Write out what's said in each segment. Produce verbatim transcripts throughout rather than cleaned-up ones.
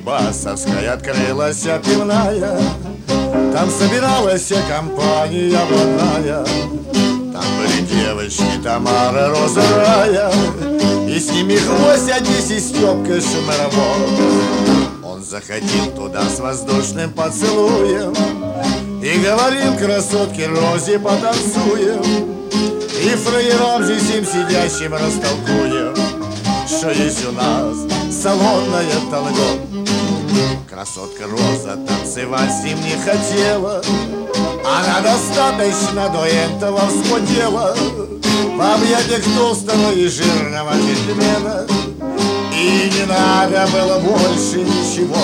Дерибасовская открылась пивная. Там собиралась компания блатная. Там были девочки Тамара, Роза, Рая, и с ними Хвостя, здесь и Стёпка Шмаровой. Он заходил туда с воздушным поцелуем и говорил красотке Розе: потанцуем. И фраерам здесь им сидящим растолкуем, что есть у нас салонная танго. Красотка Роза танцевать с ним не хотела, она достаточно до этого вспотела в объятиях толстого и жирного джентльмена. И не надо было больше ничего.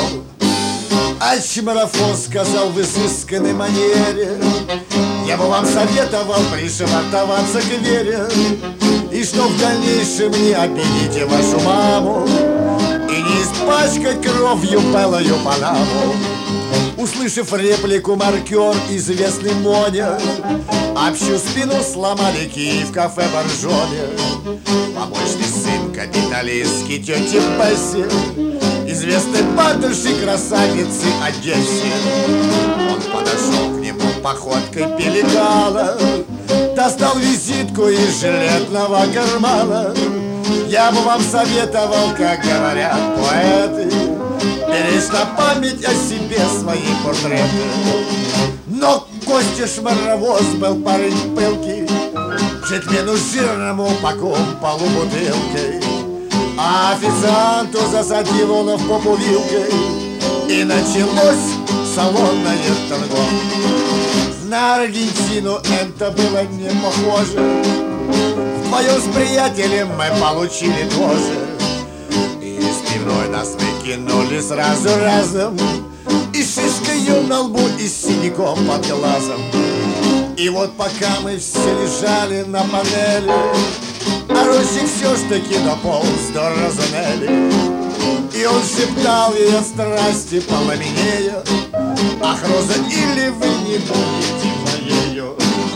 А Чмарафон сказал в изысканной манере: я бы вам советовал пришвартоваться к Вере, и что в дальнейшем не обидите вашу маму и не испачкать кровью белую панаму. Услышав реплику, маркер известный Моня общую спину сломали Киев, кафе Боржоне. Побочный сын капиталистки тети Песси, известной батюшки красавицы Одессе. Он подошел к нему походкой пеликана, достал визитку из жилетного кармана. Я бы вам советовал, как говорят поэты, беречь на память о себе свои портреты. Но Костя Шмаровоз был парень пылкий, джентльмену жирному по полу бутылкой, а официанту засадил он в попу вилкой, и началось салонное танго. На Аргентину это было не похоже. Вдвоем с приятелем мы получили тоже. И из пивной нас выкинули сразу разом, и шишкою на лбу, и с синяком под глазом. И вот пока мы все лежали на панели, а Рощик все ж таки дополз до Розанелли. И он шептал ей от страсти пламенея: ах, Роза, или вы не будете моею.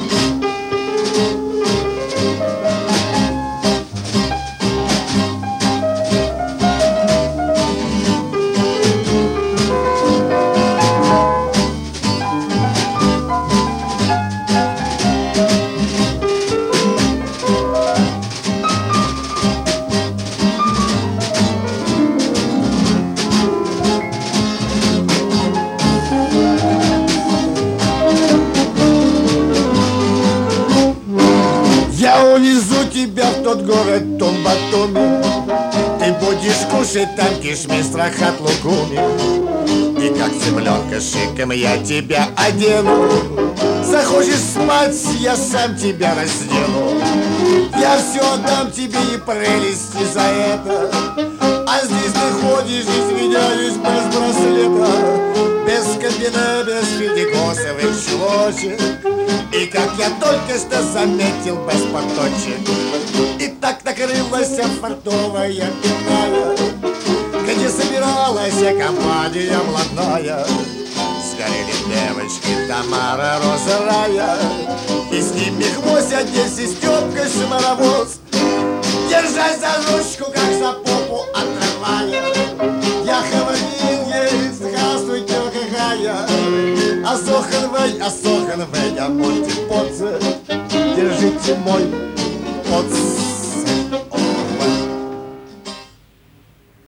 Увезу тебя в тот город Томбатоми, ты будешь кушать там кишмиш с рахат лукуми. И как цыпленка шиком я тебя одену, захочешь спать, я сам тебя раздену. Я все отдам тебе и прелести за это, а здесь ты ходишь и свидяешь без браслета, без комбина, без филдикосовых чулочек. И как я только что заметил, без поточек. И так накрылась фартовая пивная, где собиралась компания блатная. Сгорели девочки Тамара, Роза, Рая, и с ними Хвостя, здесь и Стёпка Шмаровоз. Держась за ручку, как за попу отрывая, я говорил ей: здравствуйте, какая. Асоханвей, асоханвей, а будьте подцы, держите мой подцы.